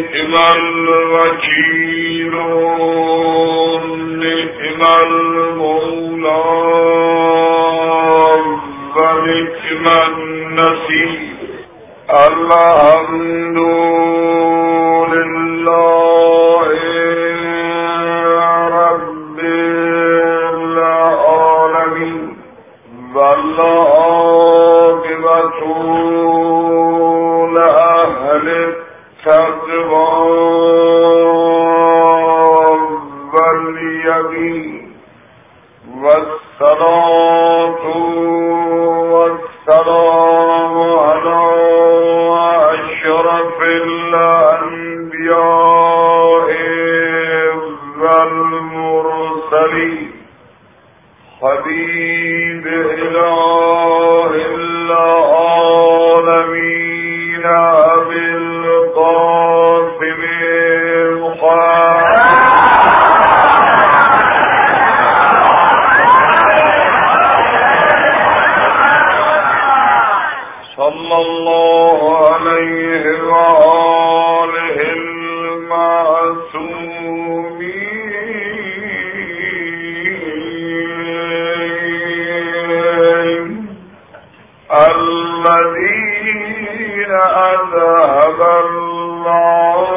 نعم الوكيل نعم المولى ونعم النصير الحمد لله رب العالمين والعاقبة لأهل التقوى واليقين والصلاة والسلام على أشرف الأنبياء والمرسلين حبيب إله العالمين أبي القاسم محمد صلى الله عليه وآله المعصومين الذين أذهب الله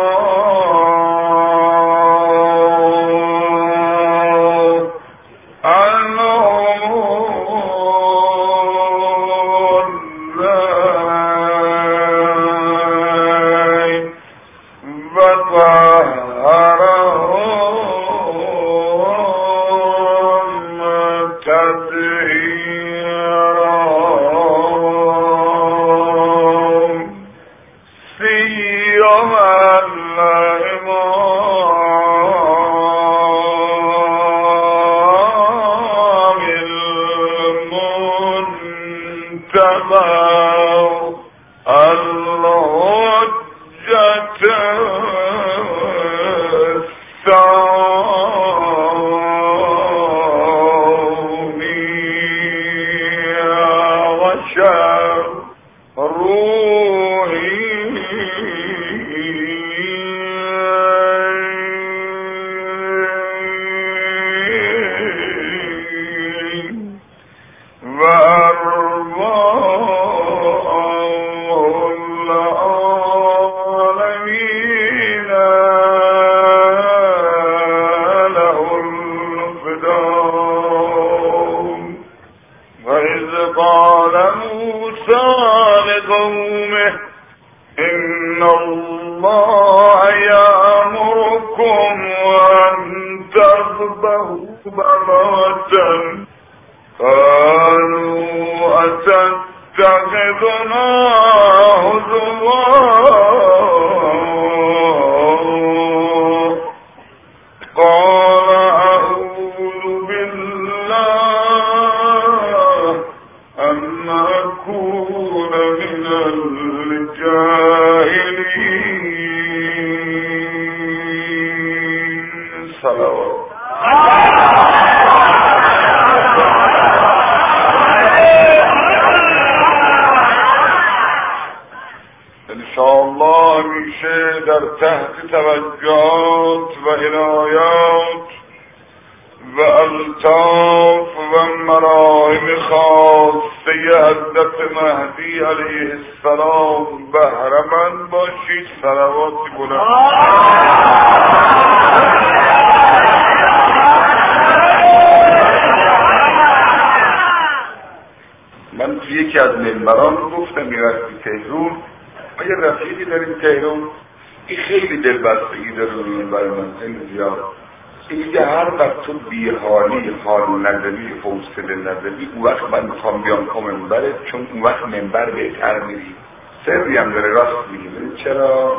چون اون وقت منبر بهتر میری سری هم داره راست میگه. چرا؟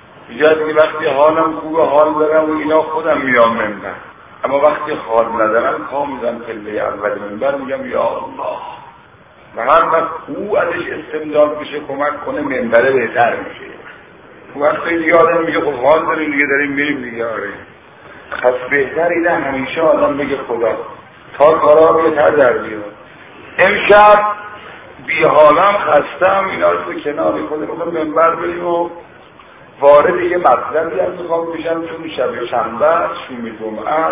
یادی وقتی حالم خوبه حال دارم و اینا خودم میام منبر، اما وقتی حال ندارم پا میزنم پله اول منبر میگم یا الله، و هر وقت او ازش استمداد بشه کمک کنه منبره بهتر میشه. اون وقت خیلی آدم میگه خب حال داریم دیگه داریم میریم دیگه. آره پس بهتر اینه همیشه آدم بگه خدا تا کارا بهتر در بیاد. امشب بی حالم خستم اینا رو کنار خودم منبر بریم و وارد یه مطلبی هم میخوام بشم چون شب شنبه شوم جمعه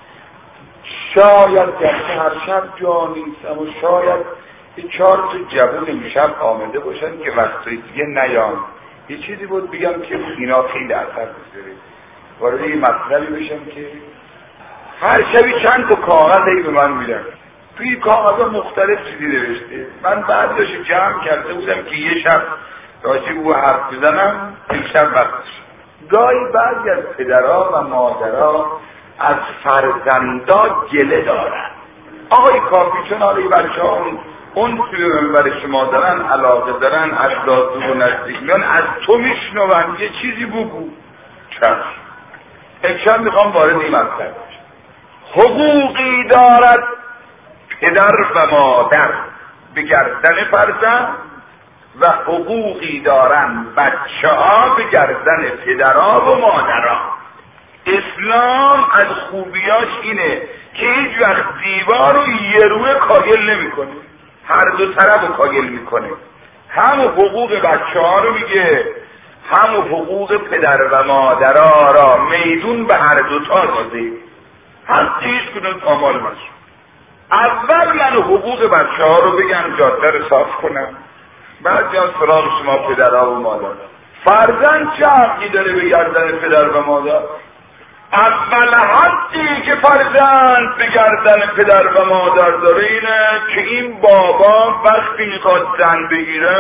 شاید گرچه هر شب جا نیست اما شاید یه 4 تا جوون امشب آمده باشن که وقتی دیگه نیان یه چیزی بود بگم که اینا خیلی اثر بذاره. وارد یه مطلبی بشم که هر شبی چند تا کاغذی به من میدن، توی کاغذها مختلف چیزی نوشته. من بعدش جمع کرده بودم که یه شب راجع به او حرف بزنم، امشب وقتش. گاهی بعضی از پدرها و مادرها از فرزندا گله دارن. آقای کافی چون آقای بچه ها اون سوی برای شما دارن، علاقه دارن، اجداد و نزدیک میان، از تو میشنون یه چیزی بگو. چشم. امشب میخوام وارد این مطلب بشم. حقوقی دارد پدر و مادر به گردن فرزند و حقوقی دارن بچه ها به گردن پدرها و مادرها. اسلام از خوبیاش اینه که هیچ وقت دیوار رو یه روی کاگل نمی کنه، هر دو طرف رو کاگل میکنه. هم حقوق بچه ها رو میگه، هم حقوق پدر و مادرها را میدون به هر دو تا داده. هستی هیچ کنون آمال مشون. اول من حقوق بچه ها رو بگم جاده رو صاف کنم، بعد جان سراغ شما پدرها و مادر. فرزند چه حقی داره به گردن پدر و مادر؟ اول حقی که فرزند به گردن پدر و مادر داره اینه که این بابا وقتی میخواد زن بگیره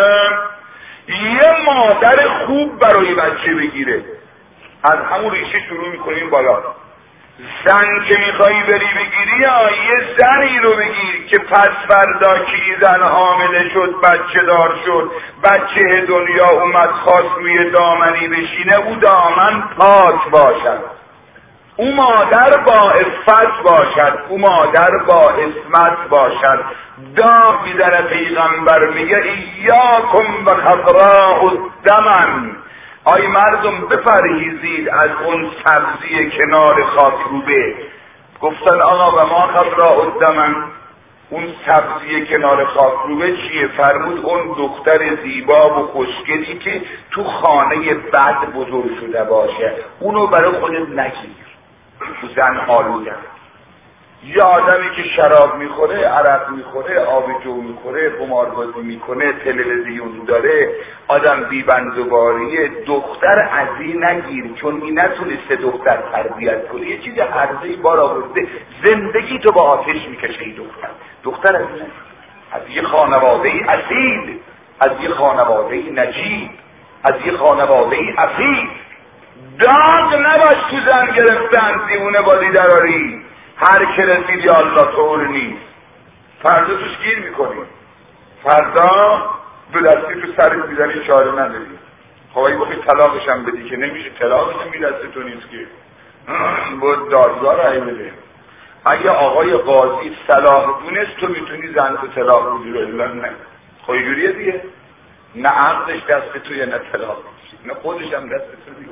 یه مادر خوب برای بچه بگیره. از همون ریشه شروع میکنیم بالا. زن که میخوایی بری بگیری یا یه زنی رو بگیر که پس فردا که زن حامله شد، بچه دار شد، بچه دنیا اومد خواست روی دامنی بشینه، او دامن پاک باشد، او مادر با عفت باشد، او مادر با عصمت باشد. دام میزنه پیغمبر میگه ایاکم و خضراء الدمن، آی مردم بپرهیزید از اون سبزی کنار خاکروبه. گفتن آقا و ما خضراء الدمن، اون سبزی کنار خاکروبه چیه؟ فرمود اون دختر زیبا و خوشگلی که تو خانه بد بزرگ شده باشه، اونو برای خودت نگیر، تو زن آلوده. یه آدمی که شراب میخوره، عرق میخوره، آب جو میخوره، قماربازی میکنه، تلویزیون داره، آدم بیبندوباریه، دختر از این نگیر چون این نتونسته دختر تربیت کنه، یه چیز هرزهی بار آورده، زندگی تو با آتش میکشه این دختر از این نگیر. از یه خانواده اصیل، از یه خانواده نجیب، از یه خانواده اصیل. داغ نباش تو زن گرفتن، دیونه بازی دراری، هر که رسید یا الله طور نیست. فردا توش گیر میکنی، فردا دو دستی تو سرت میزنی، چاره نداری. خب اگه بخوای طلاقش هم بدی که نمیشه، طلاقش هم دست تو نیست که بود دادگاه رای بده. اگه آقای قاضی صلاح دونست تو میتونی زن تو طلاق بدی رو الا نه، خب اینجوریه دیگه، نه عقدش دست توی نه طلاق، نه خودش هم دست تو دیگه،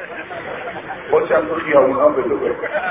خودش هم تو خیابون ها بدو.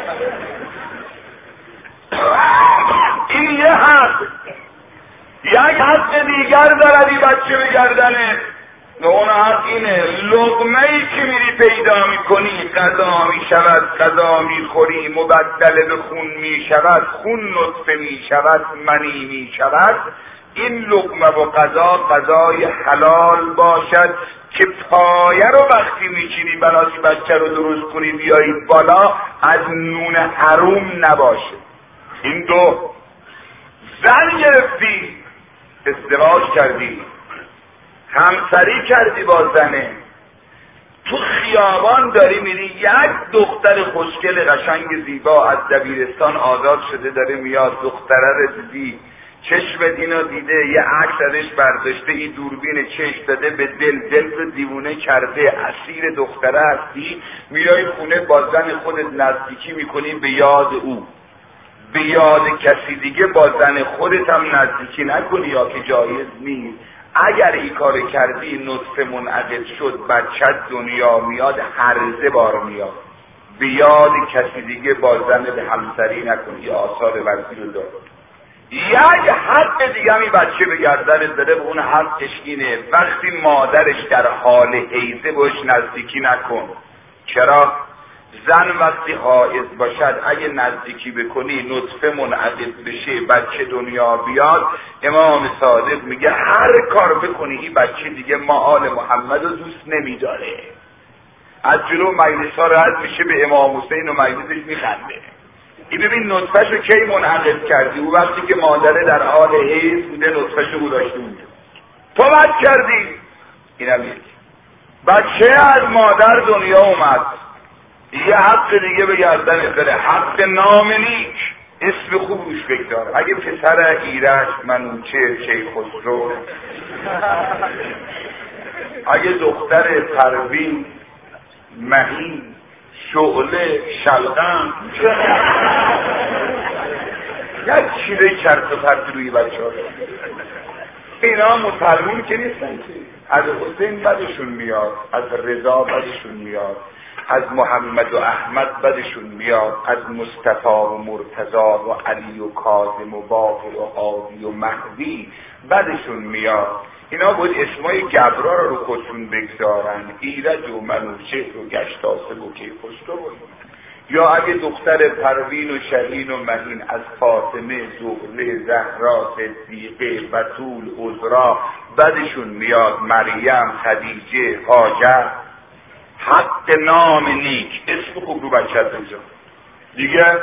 این یه حق. یک حق دیگر دارد این بچه به گردنه، اون حق اینه لقمه ای که میری پیدا میکنی غذا میشود، غذا میخوری مبدل به خون میشود، خون نطفه میشود، منی میشود. این لقمه و غذای حلال باشد که پایه رو وقتی میچینی بناسی بچه رو درست کنی بیایی بالا از نون حروم نباشه. این دو. زن گرفتی، ازدواج کردی، همسری کردی با زنه، تو خیابان داری میری، یک دختر خوشگل قشنگ زیبا از دبیرستان آزاد شده داره میاد، دختره رو دیدی، چشمت اینو دیده، یه عکس ازش برداشته، این دوربین چشم داده به دل رو دیوونه کرده، اسیر دختره هستی، میای خونه با زن خودت نزدیکی میکنی به یاد او، به یاد کسی دیگه با زن خودت هم نزدیکی نکنی یا که جایز نیست. اگر این کار کردی نطفه منعقد شد، بچت دنیا میاد، هرزه بار میاد. به یاد کسی دیگه با زن به همسری نکنی، آثار ورزی رو داره. یک حق دیگه همی بچه به گردن داره و اون حقش اینه وقتی مادرش در حال حیضه بهش نزدیکی نکن. چرا؟ زن وقتی حائض باشد اگه نزدیکی بکنی نطفه منعقد بشه بچه دنیا بیاد، امام صادق میگه هر کار بکنی این بچه دیگه ما آل محمد رو دوست نمیداره. از جلو مجلس ها رد میشه به امام حسین و مجلسش میخنده. این ببین نطفهش رو کی منعقد کردی؟ او وقتی که مادره در حال حیض بوده نطفهش رو گذاشته بوده، تو بد کردی. اینم یک بچه از مادر دنیا اومد، یه حق دیگه به گردن داره، حق نام نیک، اسم خوب روش بگذار. اگه پسر ایرج، منوچهر، کیخسرو، اگه دختر پروین، مهین، شعله، شلغم، یک چیره چرت و پرت روی بچه ها. اینا مسلمون که نیستن که. از حسین بدشون میاد، از رضا بدشون میاد، از محمد و احمد بدشون میاد، از مصطفی و مرتضی و علی و کاظم و باقر و هادی و مهدی بدشون میاد. اینا بود اسمای گبرا رو خودشون بگذارن، ایرج و منوچهر و گشتاسب و کیخسرو و یا اگه دختر پروین و شهین و مهین از فاطمه، زهره، زهرا، صدیقه، بتول، عذرا بدشون میاد، مریم، خدیجه، هاجر. حق نام نیک، اسم خوب رو بچه بگذار. دیگه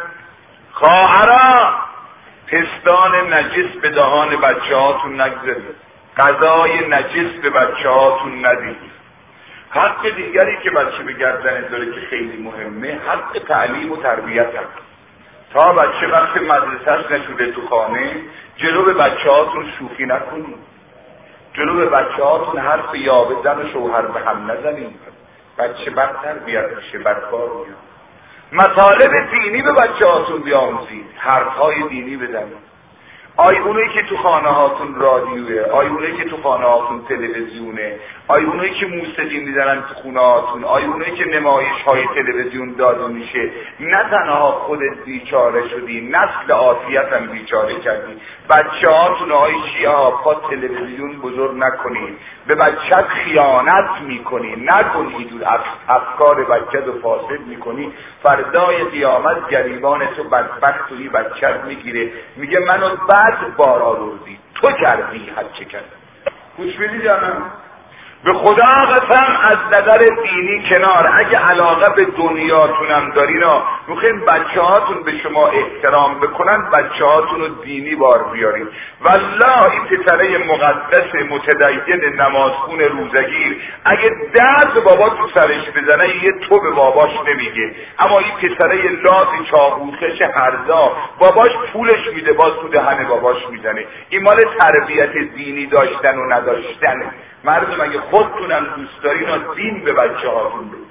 خواهرا پستان نجس به دهان بچه هاتون نگذارید، غذای نجس به بچه هاتون ندید. حق دیگری که بچه به گردن داره که خیلی مهمه، حق تعلیم و تربیت هست. تا بچه وقت مدرسهش نشده تو خانه، جلو به بچه هاتون شوخی نکنید، جلو به بچه هاتون حرف یاوه زن و شوهر به هم نزنید، بچه بد تربیت میشه، بدکار میاد. مطالب دینی به بچه هاتون بیاموزید، حرفهای دینی بزنید. آی اونایی که تو خانه هاتون رادیوه، آی اونایی که تو خانه هاتون تلویزیونه، آی اونایی که موسیقی میزنن تو خونه هاتون، آی اونایی که نمایش های تلویزیون داده میشه، نه تنها خودت بیچاره شدی، نسل عافیت هم بیچاره کردی. بچه هاتون آی شیعه ها پا تلویزیون بزرگ نکنید، به بچت خیانت میکنی، نکنید افکار بچت رو فاسد میکنی، فردای قیامت گریبان تو بدبخت توی بچت میگیره، میگه منو بعد بار آوردی، تو کردی هر چه کردی. گوش بدید جانم، به خدا قسم از نظر دینی کنار، اگه علاقه به دنیاتونم دارین میخواین بچه هاتون به شما احترام بکنن، بچه هاتون رو دینی بار بیارین. والله این پسره مقدس متدین نمازخون روزگیر اگه دست بابا تو سرش بزنه یه تو به باباش نمیگه، اما این پسره لات چاقوخش هرزا باباش پولش میده باز تو دهن باباش میزنه. این مال تربیت دینی داشتن و نداشتنه. مردم اگه خودتونم دوست دارین و دین به بچه هاتون بدید.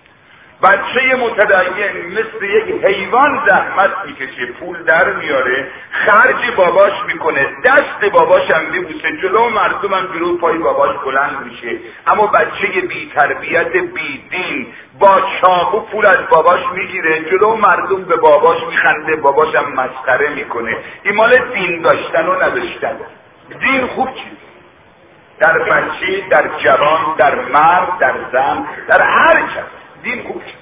بچه متدین مثل یک حیوان زحمت میکشه، پول در میاره، خرج باباش میکنه، دست باباش هم میبوسه، جلو مردم هم جلو پای باباش بلند میشه. اما بچه بی تربیت بی دین با چاقو پول از باباش میگیره، جلو مردم به باباش میخنده، باباش هم مسخره میکنه. این مال دین داشتن و نداشتن. دین خوب چیز در بچه، در جوان، در مرد، در زن، در هر کس دین خوب شد.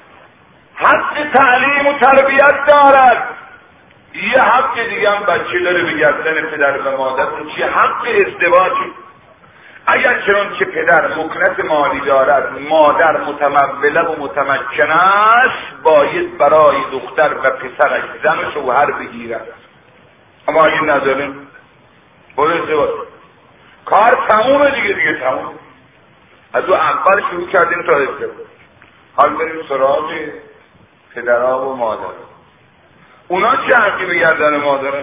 حق تعلیم و تربیت دارد. یه حق دیگه هم بچه داره به گردن پدر و مادر، اون چیه؟ حق ازدواجی. اگر چنان که پدر مکنت مالی دارد، مادر متموله و متمکن است، باید برای دختر و پسرش زن و شوهر بگیرد. اما اگه نداره برو ازدواج، کار تمومه دیگه تموم. از او اول شروع کردیم تا ازدواج. حال بریم سراغ پدرها و مادر. اونا چه حقی به گردن مادرن؟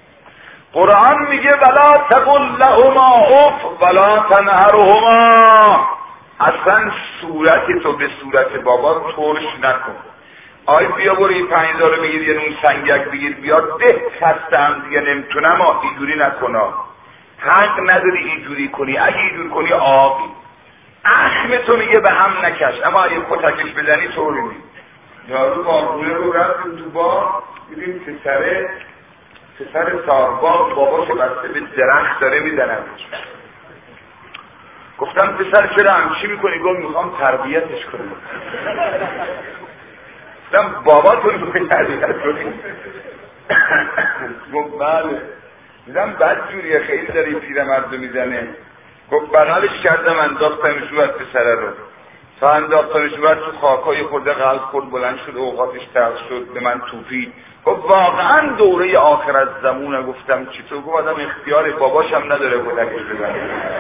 قرآن میگه ولا تقل لهما اف ولا تنهرهما. اصلا صورت تو به صورت بابا ترش نکن. آی بیا برو این 5000 بگیر، یه نون سنگک بگیر بیار ده، هستم دیگه نمیتونم، اینجوری نکنا. حق نداری اینجوری کنی، اگه اینجوری کنی آبی اخم تو میگه به هم نکش، اما اگه کتکش بزنی طوری نیست. یارو باقوله رو رفتیم تو بار، دیدیم پسره پسر صاحباب باباش بسته به درخت داره میزنم. گفتم پسر چرا همچی میکنی؟ گفت میخوام تربیتش کنم. گفتم باباتون رو تربیت کنی؟ گفت بله. دیدم بد جوریه، خیلی داری پیرمرد رو میزنه. گفت بغلش کردم انداختمش رو از پسره رو، تا انداختمش رو از تو خاکای خورده قلب خورد، بلند شد، اوقاتش تلخ شد، به من توپید. گفت واقعا دوره آخر از زمونه. گفتم چطور؟ گفت آدم اختیاره، باباشم نداره کودکش بزنه.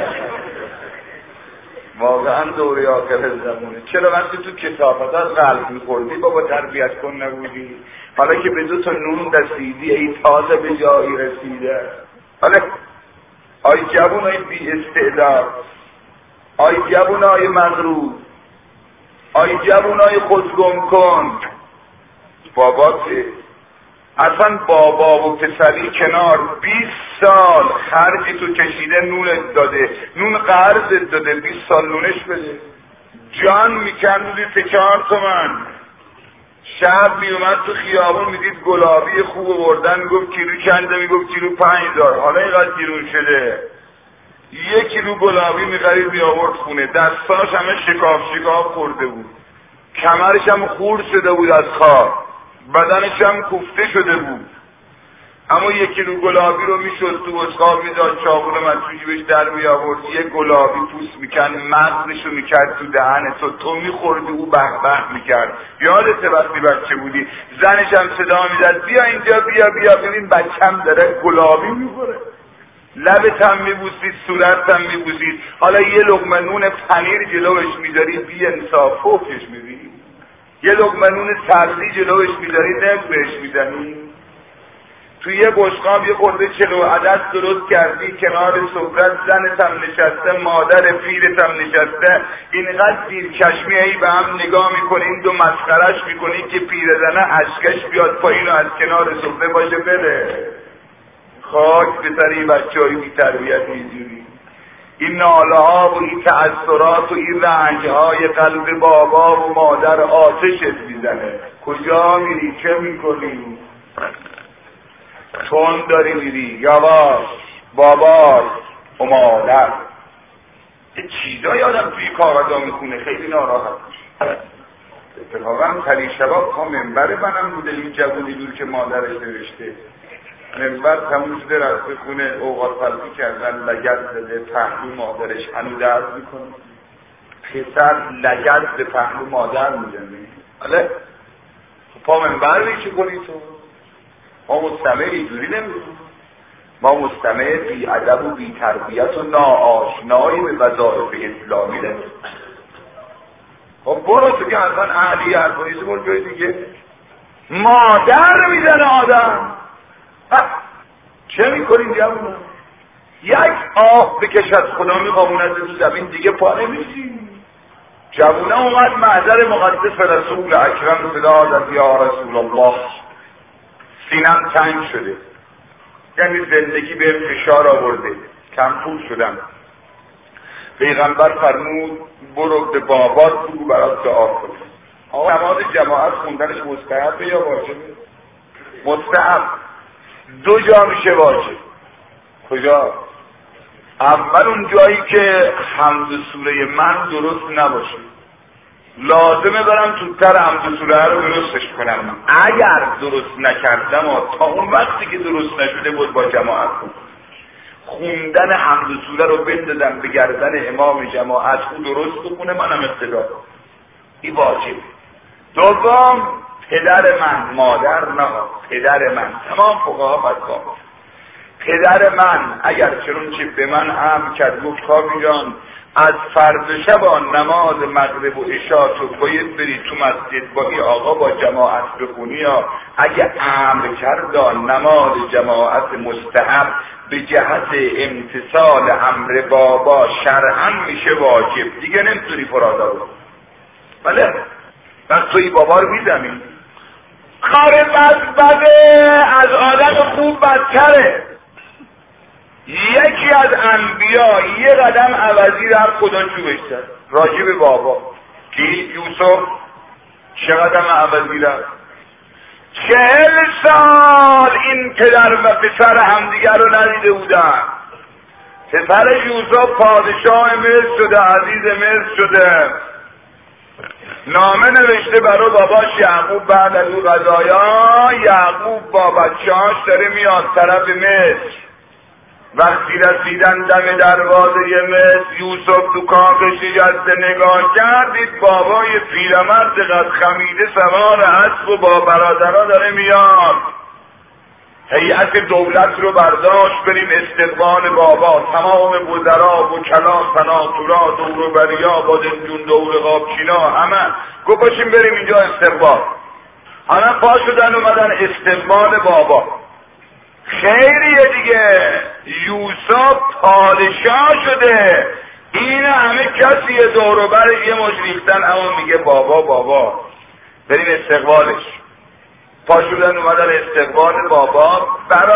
واقعا دوره آخر از زمونه. چرا وقتی تو کثافت از قلب میخوردی بابا تربیت کن نبودی؟ حالا که به 2 تا نون رسیدی ای تازه به جایی رسیده. حالا آی جوون های بی استعداد، آی جوون های مغرور، آی جوون های خودگم کن، باباته. اصلا بابا و پسری کنار، 20 سال خرجی تو کشیده، نونت داده، نون قرضت داده، 20 سال نونش بده. جان میکندی 4 تومن. شب میومد تو خیابون میدید گلابی خوب بردن، میگفت کیلو چنده؟ میگفت کیلو 5000. حالا اینقدر گرون شده. 1 کیلو گلابی میخرید میآورد خونه، دستاش همه شکاف خورده بود، کمرش هم خورد شده بود از خواب، بدنش هم کوفته شده بود. اما 1 کیلو گلابی رو میشد تو بشقاب میداد، چاقو رو مچوشی بهش در میآورد، 1 گلابی پوست میکن، مغزش رو میکرد تو دهن تو میخوردی، او به به میکرد. یادته وقتی بچه بودی زنش هم صدا میداد بیا اینجا، بیا ببین بچم داره گلابی میخوره. لبت هم میبوسید، صورت هم میبوسید. حالا یه لقمه نون پنیر جلوش میداری، بی انصاف فوقش میبینی. یه لقمه نون سبزی جلوش میداری، نک بهش میزنی. تو یه بشقاب یه خورده 40 عدد درست کردی، کنار سفرت زنت هم نشسته، مادر پیرت هم نشسته، اینقدر زیرچشمی هی به هم نگاه میکنین و مسخرش میکنین که پیرزنه اشکش بیاد پایین و از کنار سفره باشه بره. خاک به سر این بچه های بی تربیت اینجوری. این ناله ها و این تأثرات و این رنج های قلب بابا و مادر آتشت میزنه. کجا میری؟ چه میکنی؟ تون داری میری، یواش، بابا و مادر. یه چیزایی آدم توی کاغذا میخونه خیلی ناراحت میشه. اتفاقا پریشبا تا منبر منم بوده، این جوونی دور که مادرش نوشته منبر تموم شده رفته خونه، اوقات پلتی کردن، لگد زده پهلو مادرش، هنو درد میکنه. پسر لگد به پهلو مادر میزنه. حالا پا منبر بیچه کنی تو؟ ما مستمع اینجوری نمیدونیم. ما مستمع بی ادب و بی تربیت و ناآشنایی به وظایف اسلامی نمیدونیم. خب برو تو که اصلا اهلی حرفانیزه برو جای دیگه. مادر میزنه آدم. چه میکنین جوونا؟ یک آه بکشد خدا میخواموند تو زمین دیگه پا نمیشی. جوونا اومد محضر مقدس رسول اکرم صدا یا رسول الله، سینم تنگ شده، یعنی زندگی به فشار آورده، کم پول شدم. پیغمبر فرمود برو به بابات بگو برات دعا کنه. آقا نماز جماعت خوندنش مستحبه یا واجبه؟ مستحب. 2 جا میشه واجب. کجا؟ اول اون جایی که حمد سوره من درست نباشه، لازمه برم توتر حمد سوره رو درستش کنم. اگر درست نکردم تا اون وقتی که درست نشده بود با جماعت خوندن حمد سوره رو بندازم به گردن امام جماعت، او درست بخونه منم اقتدا. این واجب. دوم پدر من، مادر نه، پدر من. تمام فقها فتوا. پدر من اگر چنانچه به من امر کرد گفت کاوی جان از فرض شب نماز مغرب و عشا تو باید بری تو مسجد با ای آقا با جماعت بخونی، یا اگه امر کرد نماز جماعت مستحب به جهت امتثال امر بابا شرعا میشه واجب، دیگه نمیتونی فرادا رو. بله وقت توی بابا رو میزنی. کار بده از آدم خوب بدتره. یکی از انبیا یه قدم عوضی رفت خدا چوبش زد راجع به بابا. کی؟ یوسف چه قدم عوضی رفت؟ 40 سال این پدر و پسر همدیگر رو ندیده بودن. پسر یوسف پادشاه مصر شده، عزیز مصر شده، نامه نوشته برای باباش یعقوب. بعد از اون قضایا یعقوب با بچه‌هاش داره میاد طرف مصر. وقتی رسیدن دم دروازه مصر، یوسف تو کاخش نشسته نگاه کرد، دید بابای پیرمرد قد خمیده سوار اسب و با برادرها داره میاد. هیئت دولت رو برداشت بریم استقبال بابا. تمام وزرا، وکلا، سناتورا، دوروبریا، بادمجون، دور قابچینا، همه گفت باشیم بریم اینجا استقبال. همه پا شدن اومدن استقبال بابا. خیریه دیگه، یوسف پادشاه شده، این همه کسی دوروبرش یه مش ریختن، اما میگه بابا بابا بریم استقبالش. پا شدن اومدن استقبال بابا.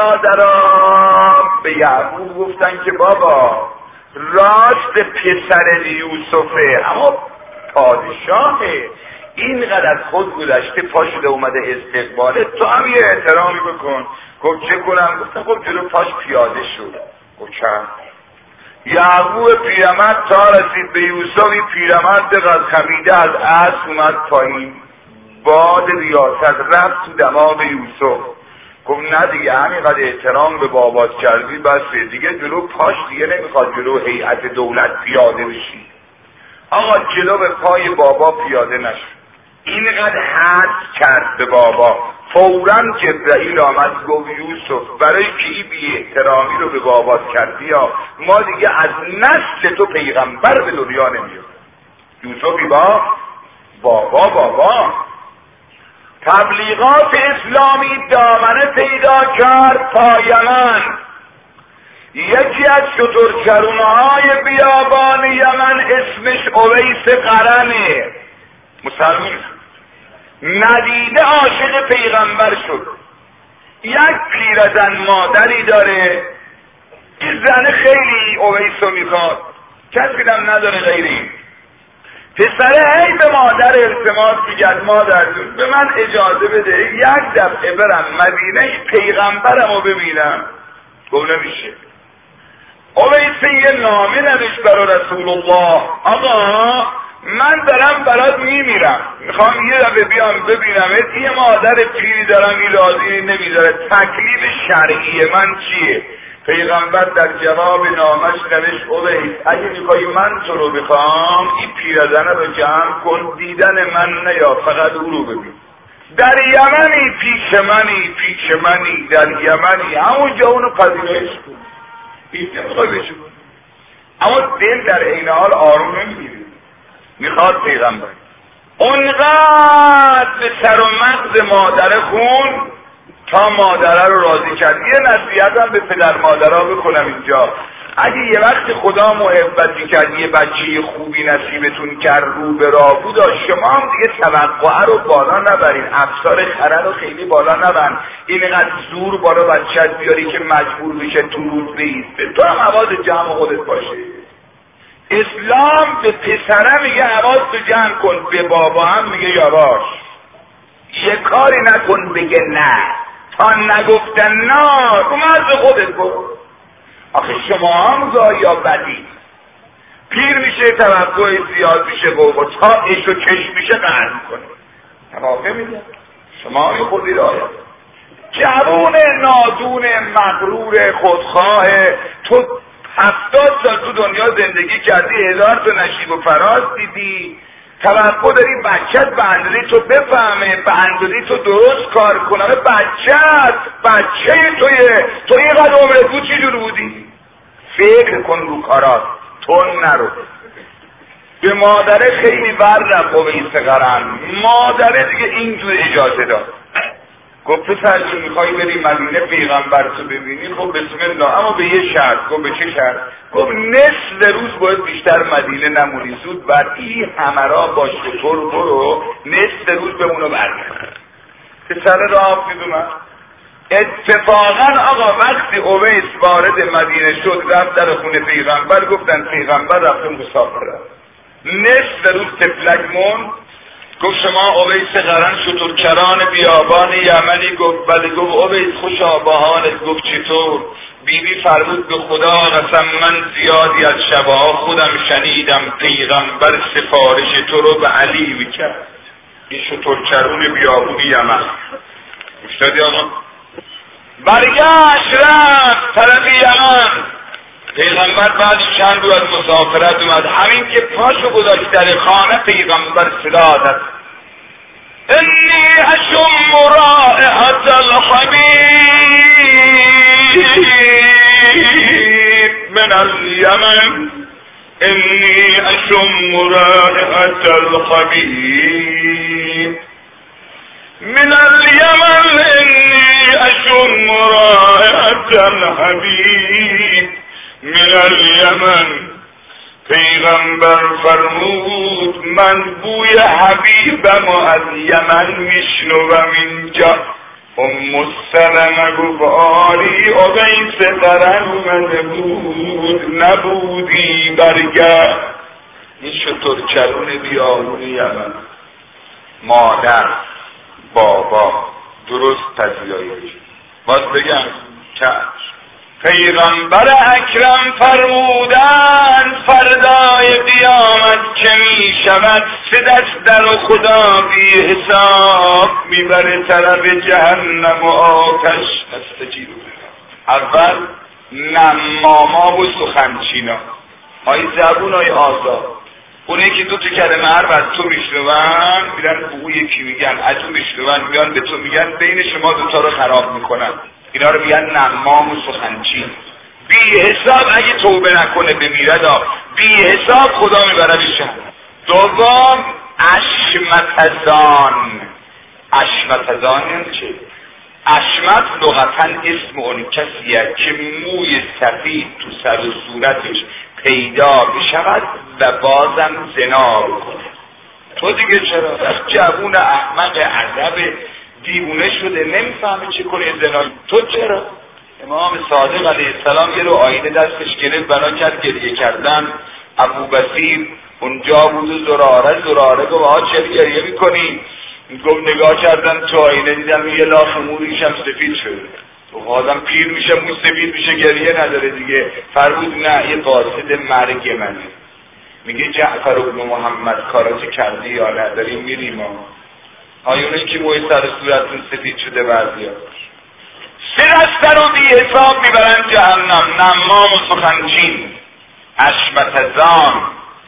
برادران به یعقوب گفتن که بابا راست پسر یوسفه اما پادشاهه، اینقدر از خود گذشته پا شده اومده استقباله، تو هم یه احترامی بکن. گفت چه کنم؟ گفتن خب جلو پاش پیاده شد. گفت چند؟ یعقوب پیرمرد تا رسید به یوسف، این پیرمرد قد خمیده از اسب اومد پایین، باد ریاست رفت تو دماغ یوسف. گفت نه دیگه همینقدر احترام به بابات کردی بس دیگه، جلو پاش دیگه نمیخواد جلو هیئت دولت پیاده بشی. آقا جلو به پای بابا پیاده نشد. اینقدر حد کرد به بابا. فوراً جبرائیل آمد گفت یوسف برای که این بی احترامی رو به بابات کردی یا ما دیگه از نسل تو پیغمبر به دنیا نمیاد. یوسفی با بابا تبلیغات اسلامی دامنه پیدا کرد تا یمن. یکی از شترچرونه‌های بیابان یمن اسمش اویس قرنه، مسلمان ندیده عاشق پیغمبر شد. یک پیرزن مادری داره، این زن خیلی اویسو میخواد، کسی هم نداره غیر این. پسره هی به مادر التماس میگرد مادر به من اجازه بده یک دفعه برم مدینه پیغمبرم رو ببینم. گفت نمیشه. اویس یه نامه نوشت برای رسول الله، آقا من دارم برات میمیرم، میخوام یه دفعه بیام ببینمت. یه مادر پیری دارم این راضی نمیداره، تکلیف شرعی من چیه؟ پیغمبر در جواب نامش نوشت اویس اگه میخوایی من تو رو بخوام این پیرزنه رو جمع کن، دیدن من نیا، فقط او رو ببین. در یمنی پیش منی در یمنی، همونجا اونو پذیرش کن. اینجا میخوای بشون، اما دل در این حال آروم نمیگیری. میخواد پیغمبر اونقدر به سر و مغز مادر خون تا مادره رو راضی کرد. یه نصیحت هم به پدر مادرها بکنم اینجا، اگه یه وقت خدا محبتی کرد یه بچه خوبی نصیبتون کرد رو به راه بود، شما هم دیگه توقعه رو بالا نبرین، افسار خره رو خیلی بالا نبرین، اینقدر زور بالا بچت بیاری که مجبور بشه تو روز بیسته. تو هم حواظ جمع خودت باشه. اسلام به پسره میگه حواظ تو جمع کن، به بابا هم میگه یواش، یه کاری نکن بگه نه، تا نگفتن نه تو مرز خودت برو. آخه شما هم یا بدی پیر میشه، توقع زیاد میشه، بابا تا اش و کش میشه قهر میکنه. توافه میگه شما هم خودی راه جوون نادون مغرور خودخواه، تو 70 سال تو دنیا زندگی کردی، 1000 تا نشیب و فراز دیدی، توقع داری بچت به اندازه تو بفهمه، به اندازه تو درست کار کنه. بچه توی اینقدر عمرت بود چی جور بودی؟ فکر کن رو کارات، تون نرو. به مادره خیلی بر رفت اویس قرن. مادره دیگه اینجور اجازه داد، گفت پسر چون میخوایی بری مدینه پیغمبر تو ببینی، خب بسم الله، اما به یه شرط. گفت به چه شرط؟ گفت نصف روز باید بیشتر مدینه نمونی، زود بر این همرا با شطور برو، نصف روز بمونو برگرد. پسر راه میدونم. اتفاقا آقا وقتی اویس وارد مدینه شد رفت در خونه پیغمبر، گفتن پیغمبر رفته مسافره، نصف روز تفلک مون. گفت شما اویس قرن شترکران بیابان یمنی؟ گفت بله. گفت اویس خوشا بهانت؟ گفت چطور؟ بیبی فرمود به خدا قسم من زیادی از شبها خودم شنیدم پیغمبر سفارش تو رو به علی میکرد. این شترکران بیابان یمن مشتادی آقا برگشت رفت طرف یمن. پیغمبر بعد چند روز از مسافرت اومد، همین که پاشو گذاشت در خانه پیغمبر صدا داد انی اشم رائحة الحبیب من الیمن، انی اشم رائحة الحبیب من الیمن، انی اشم رائحة الحبیب من الیمن. پیغمبر فرمود من بوی حبیبم از یمن میشنوم اینجا. ام سلمه گفت آری اویس قرن اومده بود نبودی برگرد. این شترچرون بیابون یمن، مادر بابا درست تزیایش باز بگم که پیغمبر اکرم فرمودند فردای قیامت که می شود 3 دست در خدا بی حساب میبره طرف جهنم و آتش. استجیبوا اول نماما و سخنچینا، های زبون های آزاد، اونه که 2 کلمه حرف از تو میشنون میرن به اون یکی میگن، از اون میشنون میان به تو میگن، بین شما 2 تا رو خراب میکنن. اینا رو میگن نمام و سخنچین. بی حساب اگه توبه نکنه بمیرد، بی حساب خدا میبردش. دوم اشمتزان. اشمتزان یعنی چه؟ اشمت لغتاً اسم اون کسیه که موی سفید تو سر و صورتش پیدا بشود و بازم زنا بکنه. تو دیگه چرا؟ جوون احمق عذب دیوونه شده نمیفهمه چه کنه زنا. تو چرا؟ امام صادق علیه السلام یه رو آینه دستش گرفت بنا کرد گریه کردن. ابو بصیر اونجا بود و زراره گفت آقا چرا گریه میکنی؟ گفت نگاه کردم تو آینه دیدم یه لاخ موریشم سفید شده. تو آدم پیر میشه مو سفید میشه گریه نداره دیگه. فرمود نه، یه قاصد مرگ منه. میگه جعفر بن محمد کاراتو کردی یا نداری؟ میریم آیونایی که موی سر صورتون سفید شده بعضی ها 3 دست رو بی حساب میبرن جهنم. نمام و سخنچین، اشمتزان.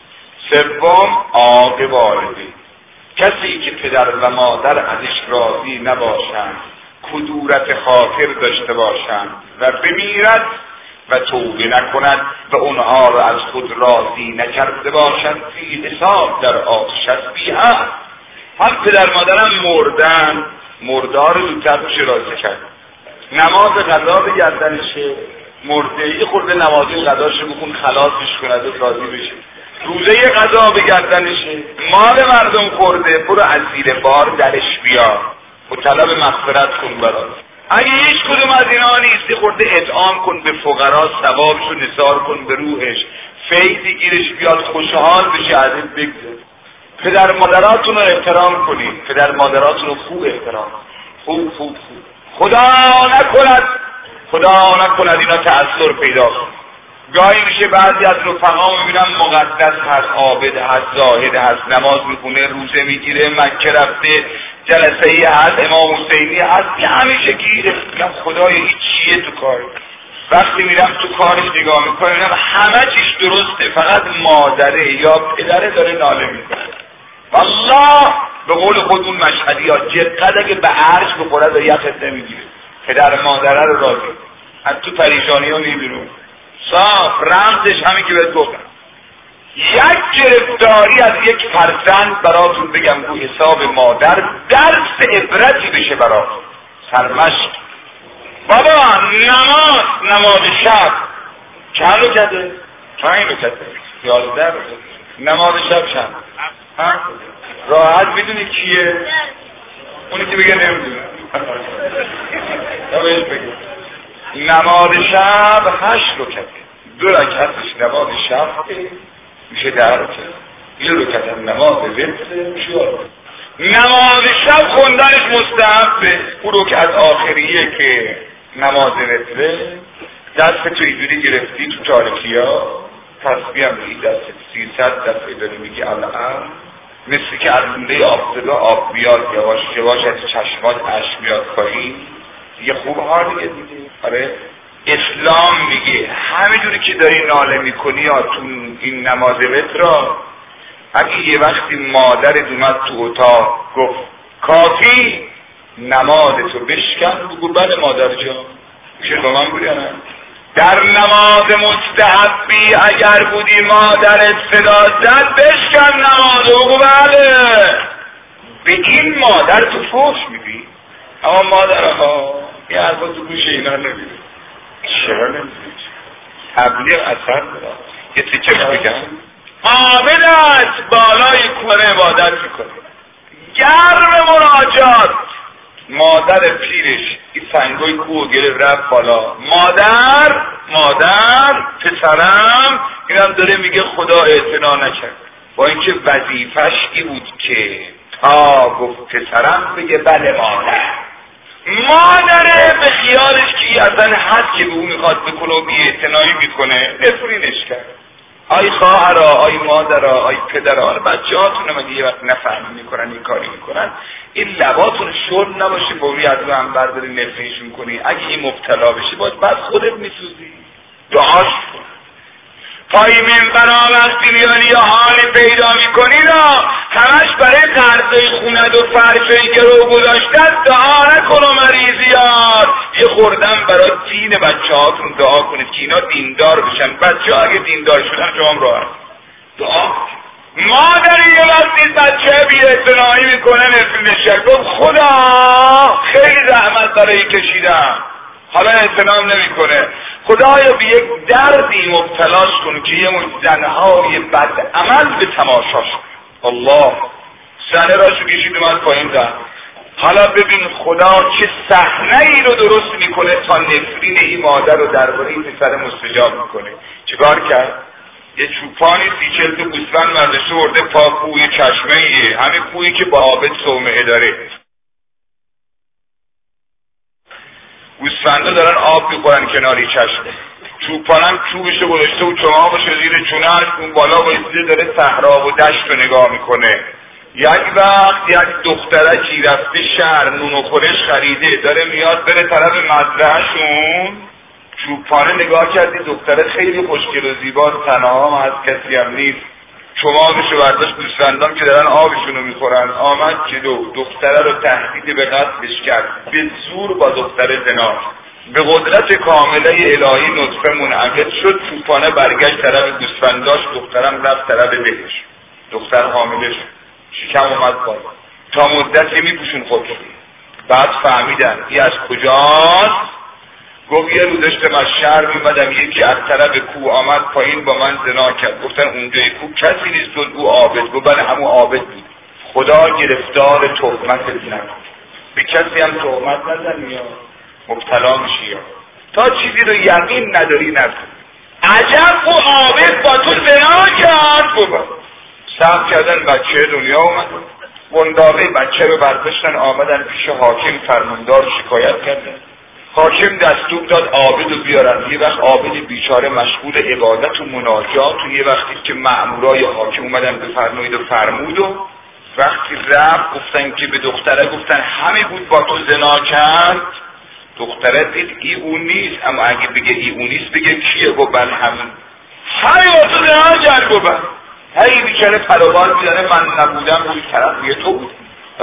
سوم آق والدی، کسی که پدر و مادر ازش راضی نباشند، کدورت خاطر داشته باشند و بمیرد و توبه نکند و اونها را از خود راضی نکرده باشند، فی حساب در آتش بیها. هم پدر مادرم مردن، مردار رو زودتر بشه راضی کرد. نماز قضا به گردنشه، مرده ای خورده نمازی قضاشو بکن خلاصش کند و راضی بشه. روزه قضا به گردنشه، مال مردم خورده، برو از زیر بار درش بیا و طلب مغفرت کن برات. اگه هیچ کدوم از اینا نیستی خورده اطعام کن به فقرا، ثوابشو نثار کن به روحش، فیضی گیرش بیاد خوشحال بشه ازت بگذر. پدر مادراتون رو احترام کنید، پدر مادراتون رو خوب احترام، خوب خدا نکند اینا تأثیر پیدا کن. گاهی میشه بعضی از رفقا میبینم مقدس هست، عابد هست، زاهد هست، نماز میخونه، روزه میگیره، مکه رفته، جلسه ای هست، امام حسینی هست، همیشه گیره. میگم خدای این چیه تو کار؟ وقتی میرم تو کارش نگاه میکنم همه چیش درسته، فقط مادره یا پدره داره ناله میکنه. والله به قول خودمون مشهدی ها جقد اگه به عرش بخوره و یخت نمیگیره. پدر مادره رو راضی از تو پریشانی ها میبینون صاف. رمزش همین که بهت گفتم، یک گرفتاری از یک فرزند براتون بگم رو حساب مادر درس عبرتی بشه براتون. سرمشق بابا نماز شب چند رو کده؟ 5 رو کده 11 رو کده. نماز شب راحت میدونی کیه؟ اونی که بگه نمیدونه. بهش بگه نماز شب 8 رکعت، 2 رکعتش نماز شب میشه 10 رکعت، 1 رکعت نماز وتر میشه. نماز شب خوندنش مستحبه. او رکعت آخریه که نماز وتره، دست تو اینجوری گرفتی تو تاریکی ها، تسبیح هم این دست 300 دفعه داری میگی الان، مثل که از لوله آفتابه آب بیاد یواش یواش از چشمات اشک بیاد پایین، دیگه خوب حالیه دیگه. آره اسلام میگه همینجوری که داری ناله میکنی یا تو این نماز وتر، اگه یه وقتی مادرت اومد تو اتاق گفت کافی نمازتو بشکن، بگو بله مادر جان. میشه با من بودی نه؟ در نماز مستحبی اگر بودی مادرت صدا زد بشکن نمازو، بگو بله. به این مادر تو فوش میدی، اما مادرها یه حرفا تو گوش اینا نمیده. چرا نمیده؟ تبلیغ اثر داره. یه تیکه بگم عابد است بالای کوره عبادت میکنه، گرم مناجات. مادر پیرش این سنگای کوه گرفت رفت بالا، مادر پسرم اینم داره میگه خدا اعتنا نکرد، با اینکه وظیفش این بود که تا گفت پسرم بگه بله مادره به خیالش که اصلا حد که به اون میخواد بکنه و بی اعتنایی میکنه نفرینش کرد. آی خواهرها، آی مادرها، آی پدرها، بچه هاتون مگه یه وقت نفهم میکنن این کاری میکنن، این لباتون شل نباشه با روی از رو هم برداری نفرینشون کنی. اگه این مبتلا بشی باید بعد خودت میسوزی. دعاش کن پای منبرها وقتی میانی یا حالی پیدا میکنی را همش برای قرضای خوند و فرشایی که رو گذاشتن دعا نکن و مریضیار. یه خوردن برای دین بچه هاتون دعا کنید که اینا دیندار بشن. بچه ها اگه دیندار شدن شما هم راحت دعا. مادری یه وقتی بچه بی اعتنایی میکنه نفرینش گفت خدا خیلی زحمت برای کشیدم حالا اعتنام نمیکنه، خدایا به یک دردی مبتلاش کن که یه زنهای بد عمل به تماشاش. الله زنه را شو کشید اومد پایین زن. حالا ببین خدا چه صحنه ای رو درست میکنه تا نفرین این مادر رو درباره این پسر مستجاب میکنه. چیکار کرد؟ یه چوپانی 30-40 تا گوسفند برداشته ورده پا کوی چشمه ایه، همین کویی که با عابد صومعه داره. گوسفندا دارن آب میخورن کناری چشمه، چوپانم چوبشو گذاشته و چماقشو زیر چونه‌اش اون بالا وایسیده داره صحرا و دشت رو نگاه میکنه. یک وقت یک دخترکی رفته شهر نون و خورش خریده داره میاد بره طرف مزرعه‌شون، چوپانه نگاه کردی دختره خیلی خوشگل و زیبا، تنها هم از کسی هم نیست، چماقشو برداشت گوسفندان که دارن آبشونو میخورن آمد جلو دختره رو تهدید به قتلش کرد، به زور با دختره زنا. به قدرت کامله الهی نطفه منعقد شد، چوپانه برگشت طرف گوسفنداش، دخترم رفت طرف بهش، دختر حامله شد، شکم اومد بالا، تا مدتی میپوشون خودشون. بعد فهمیدن این از کجاست، گفت یه روز داشتم از شهر میمدم یکی از طرف کوه آمد پایین با من زنا کرد. گفتن اونجای کوه کسی نیست جز او عابد. گفت بله همون عابد بود. خدا گرفتار تهمت نکن، به کسی هم تهمت نزن یا مبتلا میشی یا تا چیزی رو یقین نداری نکن. عجب او عابد با تو زنا کرد. گفت صبر کردن بچه دنیا اومد، گنداقه بچه رو برداشتن آمدن پیش حاکم فرماندار شکایت کردن. حاکم دستور داد عابد رو بیارن. یه وقت عابد بیچاره مشغول عبادت و مناجات و یه وقتی که مأمورای حاکم اومدن بفرمایید و فرمود و وقتی رفت گفتن که به دختره گفتن همه بود با تو زنا کرد. دختره دید ای اون نیست، اما اگه بگه ای اون نیست بگه کیه؟ گفت بله همین با تو زنا کرد. گفت هی بیچاره پروبال میداره من نبودم روی طرف میگه تو بود.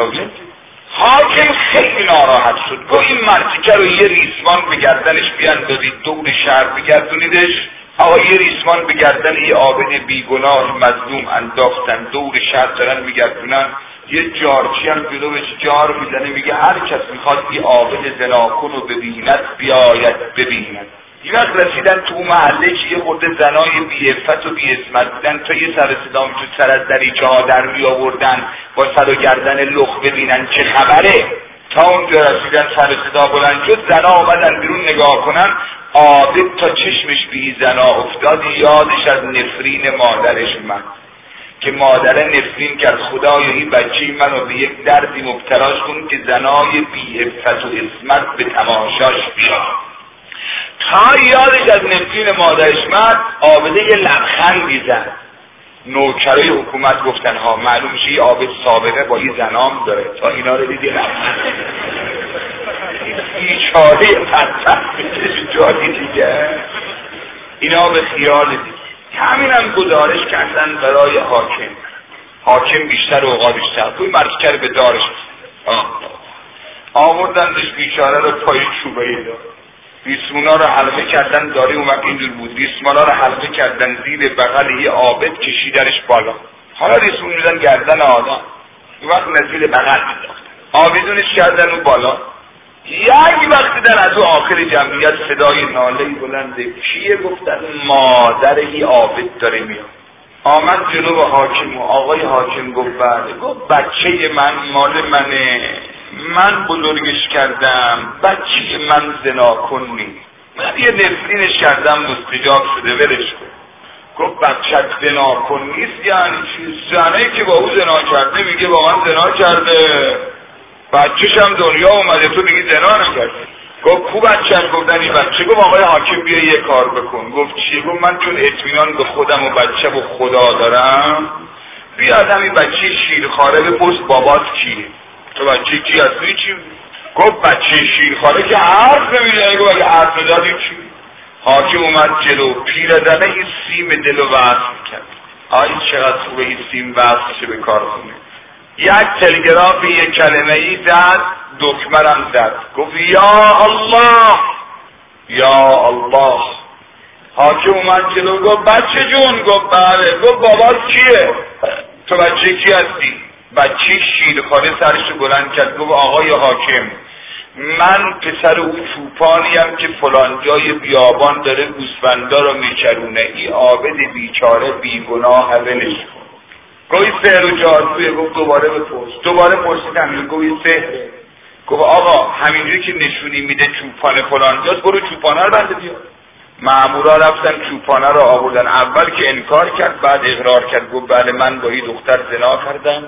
حاکم خیلی ناراحت شد، گفت این مرتیکه رو یه ریسمان به گردنش بیاندازید دور شهر بگردونیدش. آقا یه ریسمان به گردن یه عابد بیگناه مظلوم انداختن، دور شهر دارن میگردونن. یه جارچی هم جلوش جار میزنه میگه هر کس میخواد یه عابد زناکن رو ببیند بیاید ببیند. یه وقت رسیدن تو محله که یه خورده زنای بی‌عفت و بی‌عصمت بودن تا یه سر صدا میشد سر از دریچه ها در می آوردن با سر و گردن لخ ببینن چه خبره. تا اونجا رسیدن سر صدا بلند شد، زنا آمدن بیرون نگاه کنن. عابد تا چشمش به این زنا افتاد یادش از نفرین مادرش اومد. که مادر نفرین کرد خدایا این بچه منو به یک دردی مبتلاش کن که زنای بی عفت و عصمت به تماشاش بیاد. تا یادش از نفرین مادرش مرد، عابده یه لبخندی زد. نوکرای حکومت گفتن ها معلوم میشه یه عابد سابقه با این زنام داره. تا اینا رو دیدی لبخند بیچاره بدبخت جایی دیگه. اینا به خیال دید. همینم گزارش کردن برای حاکم بیشتر اوقاتش توی مرکز به دارش آوردندش بیچاره رو پای چوبه‌ای داد. ریسمونا رو حلقه کردن، داری اون وقت اینجور بود، ریسمونا رو حلقه کردن زیر بغل یه عابد کشیدنش بالا. حالا ریسمون میدن گردن آدم، اون وقت نزدیل بغل میداختن، آویزونش کردن اون بالا. یک وقتی در از او آخر جمعیت صدای نالهی بلنده کیه؟ گفتن مادر یه عابد داره میاد. آمد جلو حاکم و آقای حاکم گفت بله. گفت بچه من مال منه، من بزرگش کردم، بچه من زنا کن نیست، من یه نفرینش کردم مستجاب شده ولش کن. گفت بچه زنا کن نیست یعنی چی؟ زنه که با او زنا کرده میگه با من زنا کرده، بچه‌ش هم دنیا اومده تو میگی زنا نکردی. گفت کو بچه‌ش؟ گفتن این بچه. گفت آقای حاکم بیا یه کار بکن. گفت چی؟ گفت من چون اطمینان به خودم و بچه و خدا دارم، بیادم این بچه شیرخواره بپرس بابات کیه؟ تو بچه کی هستی چی؟ گفت بچه شیرخواره که حرف نمیزنه. گفت اگه حرف نزدی چی؟ حاکم اومد جلو، پیرزنه این سیم دلو وصل کرد. آی چقدر خوبه این سیم وصل شه به کار خونه. یک تلگراف یک کلمه ای زد، دکمرم زد، گفت یا الله یا الله. حاکم اومد جلو گفت بچه جون. گفت بله. گفت بابات کیه؟ تو بچه کی هستی؟ بچه شیرخواره سرشو بلند کرد گفت آقای حاکم من پسر او چوپانیم که فلان جای بیابان داره گوسفندا رو میچرونه، این عابد بیچاره بیگناه ولش کن. گوی سحر و جادویه. گفت دوباره بپرس. دوباره پرسیدم. گوی سحره. گفت آقا همینجوری که نشونی میده چوپان فلان جاست، برو چوپانه رو بنده بیار. مامورا رفتن چوپانه رو آوردن. اول که انکار کرد بعد اقرار کرد. گفت بله من با این دختر زنا کردم.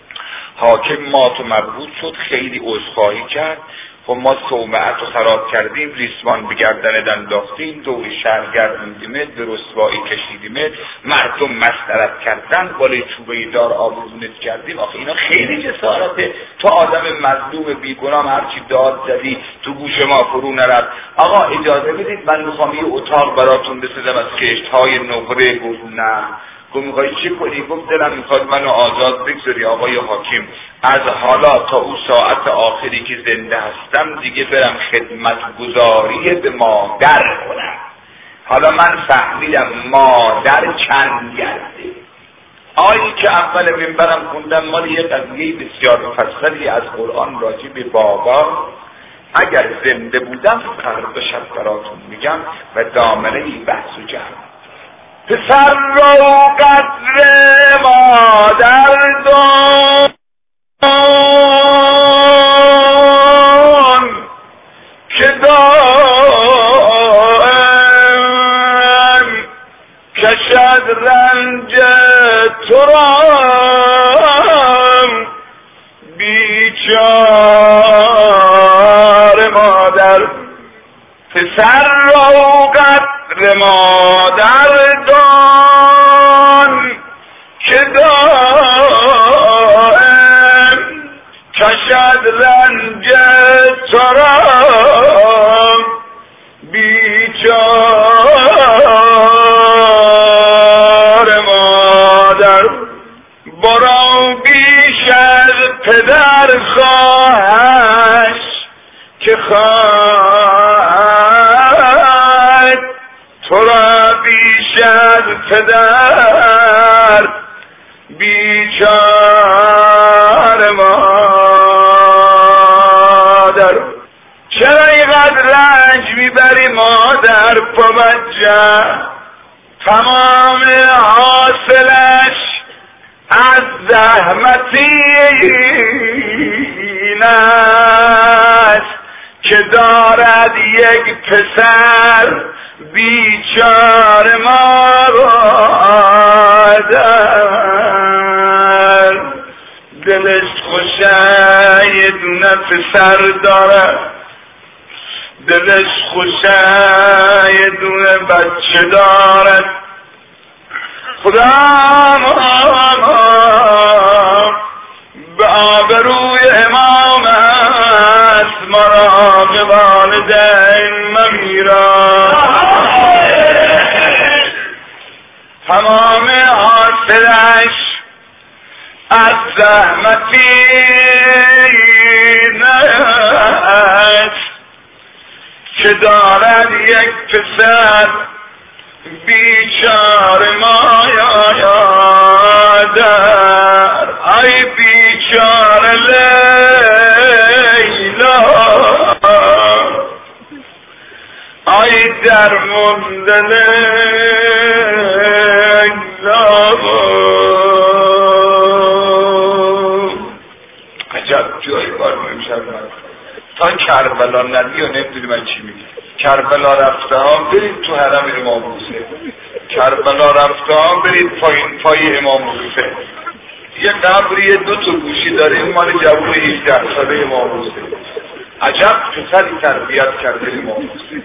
حاکم مات و مبهوت شد، خیلی عذرخواهی کرد. خب ما صومعت رو خراب کردیم، ریسمان به گردن انداختیم، دور شهر گردوندیمت، به رسوایی کشیدیمت، مردم مسخرت کردن، بالای چوبه دار آویزونت کردیم. آخه اینا خیلی جسارته. تو آدم مظلوم بیگناه هرچی داد زدی تو گوش ما فرو نرفت. آقا اجازه بدید من میخوام یه اتاق براتون بسازم از کشت‌های نقره. گفت نه. گفت میخوای چی کنی؟ گفت دلم میخواد منو آزاد بگذاری آقای حاکم، از حالا تا اون ساعت آخری که زنده هستم دیگه برم خدمت گزاری به مادر کنم. حالا من فهمیدم مادر چند گرده. آیی که اول منبرم خوندم مال یه قضیه بسیار مفصلی از قرآن راجع به بابا. اگر زنده بودم فردا شب براتون میگم و دامنه این بحث و جمع. پسر رو قدر مادر دان که دائم کشد رنج تو را بیچاره مادر. پسر رو قدر مادر دان که دائم کشد رنج تو را بیچاره مادر. برو بیش از پدر خواهش که خواهد تو را بیش از پدر بیچاره مادر. چرا اینقدر رنج میبری مادر پابجه؟ تمام حاصلش از زحمتی این است که دارد یک پسر بیچاره مادر. خوشه یه دونه پسر داره، دلش خوشه یه دونه بچه داره. خدا به آبروی امام است ما را به والدین ممیران. تمام حاصلش از زحمتی است که دارد یک پسر بیچاره مایادر. ای بیچاره لیلا، ای درمانده لیلا. عجب جایی کار میشد. تا کربلا ندی و نمیدونی من چی میگی. کربلا رفته هم برید تو حرم امام حسین، کربلا رفته هم برید پای امام حسین. یه قبری 2 تا گوشی داره، این مال جوون 18 ساله امام حسین. عجب پسری تربیت کرده امام حسین.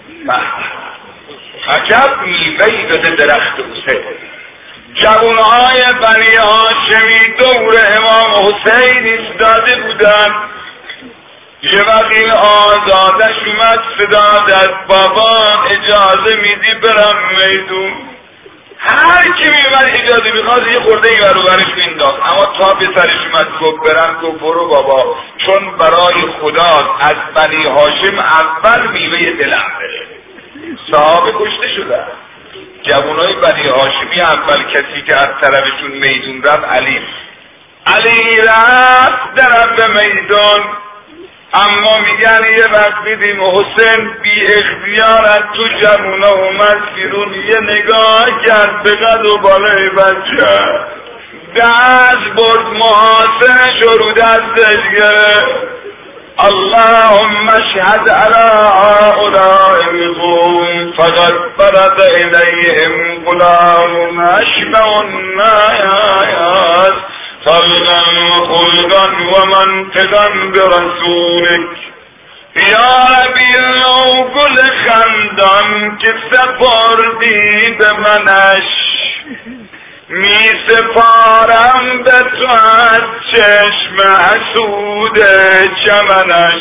عجب میوه‌ای داده درخت حسین. جوانهای بنی هاشمی دور امام حسین ایستاده بودن. یه وقت این آزادش اومد صدا داد بابا اجازه میدی برم میدون. هر کی میومد اجازه میخواد یه خورده این ور و برش مینداخت، اما تا به سرش اومد گفت برم، گفت برو بابا، چون برای خدا از بنی هاشم اول میوه دلم بره. صحابه کشته شدن. جوانای بنی هاشمی اول کسی که از طرفشون میدون رفت علی رفت طرف میدون. اما میگن یه وقت دیدیم حسین بی اختیارت تو جمونا اومد بیرون، یه نگاه کرد به قد و بالای بچه، دست برد محاسنش رو دستش گرفت. اللهم اشهد على هؤلاء القوم فقد برد الیهم غلام اشبع الناس خلقا خلقا و منطقا برسولک. یا ربی گل خندان که سپردی به منش، می سپارم به تو از چشم حسود چمنش.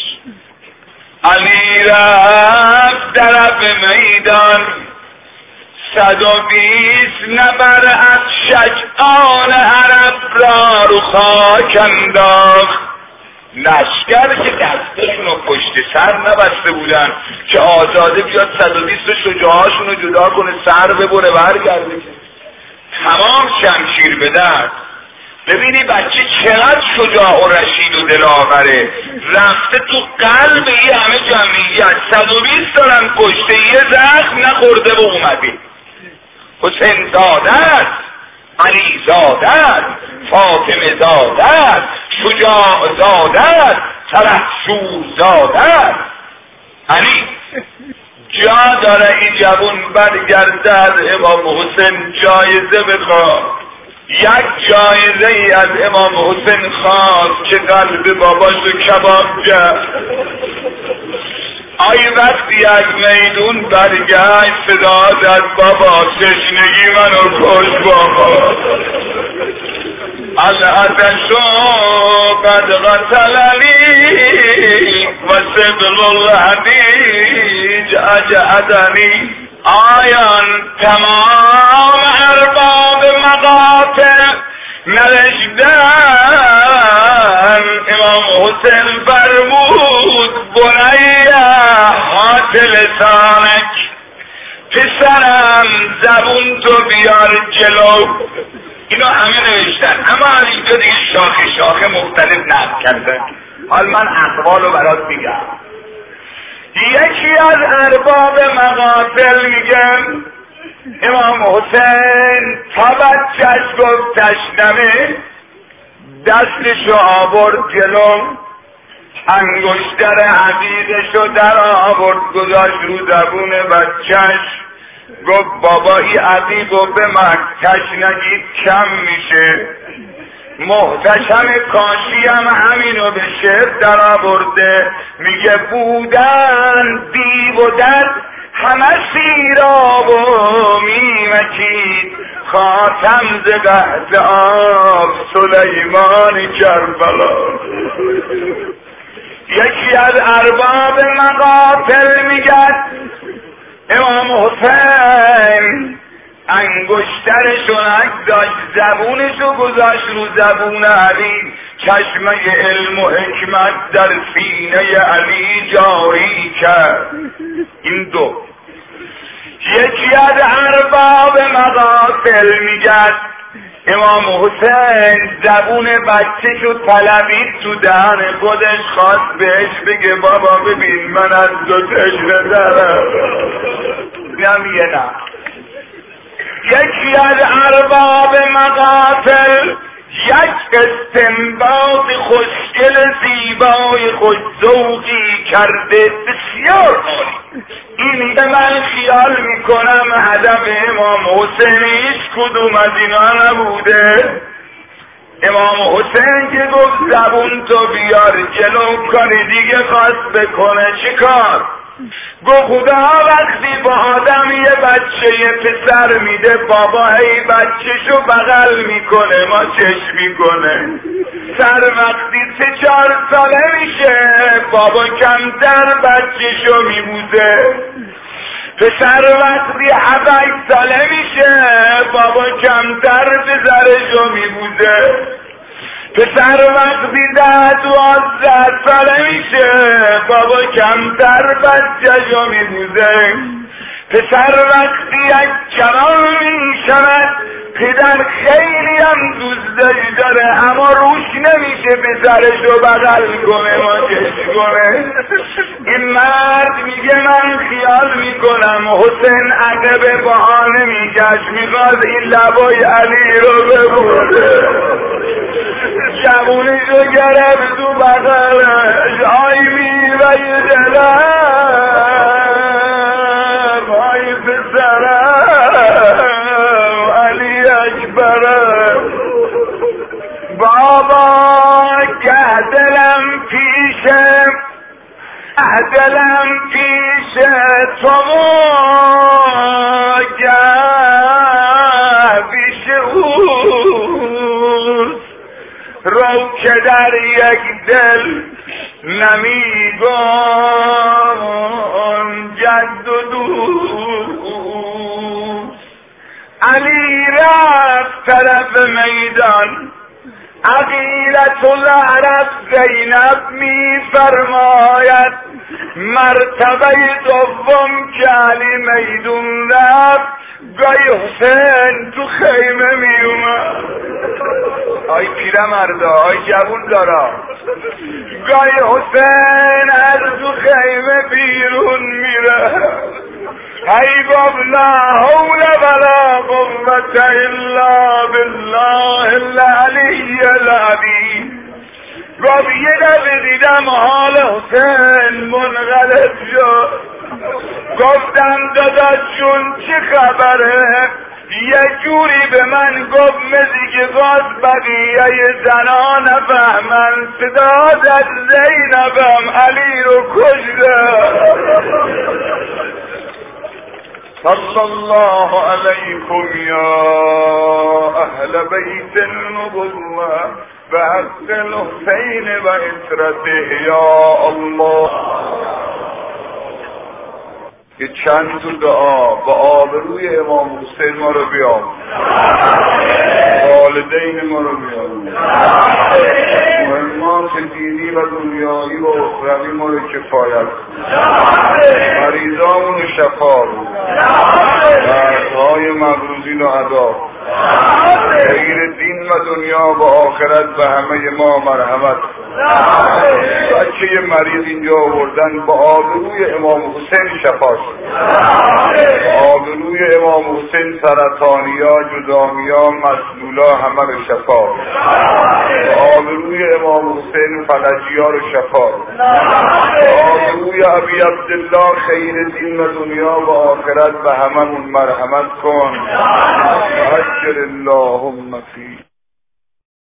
علی رفت طرف میدان 120 نفر از شجعان عرب را رو خاک انداخت. لشکر که دستشون رو پشت سر نبسته بودن که آزاده بیاد 120 شجاعاشون رو جدا کنه، سر ببره برگرده، تمام شمشیر به دست. ببینی بچه چقدر شجاع و رشید و دلاوره، رفته تو قلب این همه جمعیت 120 دارن کشته، یه زخم نخورده و اومده. حسین زاده، علی زاده، فاطمه زاده، شجاع زاده، سلحشور زاده. علی جا داره این جوون برگرده از امام حسین جایزه بخواد. یک جایزه ای از امام حسین خواست که قلب باباش رو کباب کرد. آی وقتی یک میدون برگشت صدا زد بابا تشنگی منو کش بابا. العطشو قد قتلنی و صدق الحدیج اجعدنی. آیان تمام ارباب مقاتل نوشتن امام حسین فرمود بنیه هات لسانک، پسرم زبون تو بیار جلو. اینا همه نوشتن، اما از اینجا دیگه شاخه شاخه مختلف نقل کردن. حال من اقوالو برات میگم. یکی از ارباب مقاتل میگم امام حسین تا بچهش گفت تشنمه، دستشو آورد جلو، انگشتر عقیقشو در آورد گذاشت رو زبون بچهش، گفت بابا ای عقیقو به من تشنگی کم میشه. محتشم کاشی هم همینو به شعر در آورده، میگه بودن دیو و در همه سیراب و میمکید، خاتم ز قحط آب سلیمان کربلا. یکی از ارباب مقاتل میگد امام حسین انگشترشو داشت، زبونشو گذاشت رو زبون علی، چشمه علم و حکمت در سینه علی جاری کرد. این دو. یکی از ارباب مقاتل میگد امام حسین زبون بچه‌شو طلبید تو دهن خودش، خواست بهش بگه بابا ببین من از تو تشنه دارم. نمیگه. یکی از ارباب مقاتل یک استنباط خوشگل زیبای خوش‌ذوقی کرده بسیار عالی. این که من خیال میکنم هدف امام حسین هیچ کدوم از اینا نبوده. امام حسین که گفت زبون تو بیار جلو، کاری دیگه خواست بکنه چیکار؟ گفت خدا وقتی با آدم یه بچه یه پسر میده، بابا ای بچه‌شو بغل میکنه ما چشم میکنه. سر وقتی 3-4 ساله میشه بابا کمتر بچه‌شو میبوزه. پسر وقتی 7-8 ساله میشه بابا کمتر پسرشو میبوزه. پسر وقتی 10-12 ساله میشه بابا کمتر بچه‌شو میبوزه. پسر وقتی یک جوان میشود پدر خیلی هم دوستش داره اما روش نمیشه پسرشو بغل کنه ما چشم کنه. این مرد میگه من خیال میکنم حسین عقب بهانه میکش میخواد این لبای علی رو ببوده. جوونشو گرفت تو بغلش، آی میوه دلم آی پسرم علی اکبرم. بابا که دلم پیشم دلم پیش تو پیش اوست، رو که در یک دل نمیگم جد و دوست. علی رفت طرف میدان، عقیلة العرب زینب می فرماید مرتبه دوم که علی میدون رفت گای حسین تو خیمه می اومد. آی پیرمردا آی جوون دارا، گای حسین از تو خیمه بیرون میره. هی گفت لا حول ولا قوة الا بالله العلی العظیم. گفت یه دفعه دیدم حال حسین منقلب شد، گفتم داداش جون چه خبره؟ یه جوری به من گفت مثل که باز بقیه زنا نفهمن صدا زد زینبم علی رو کشته. صلی الله علیکم یا اهل بیت النبوة و حق الحسین و عترته یا الله. که چند تا دعا با آبروی امام حسین ما رو بیام، والدین ما رو بیام، مهمات دینی و دنیایی و اخروی ما رو کفایت، مریضامون رو شفا رو، دردهای مغروزین و عذاب، خیر دین و دنیا و آخرت به همه ما مرحمت. بچه مریض اینجا آوردن با آبروی امام حسین شفا شد، آبروی امام حسین سرطانیا، جذامیا، مسلولا همه رو شفا، آبروی امام حسین فلجیا رو شفا، آبروی ابی عبدالله خیر دین و دنیا و آخرت به هممون مرحمت کن. اجر اللهم فی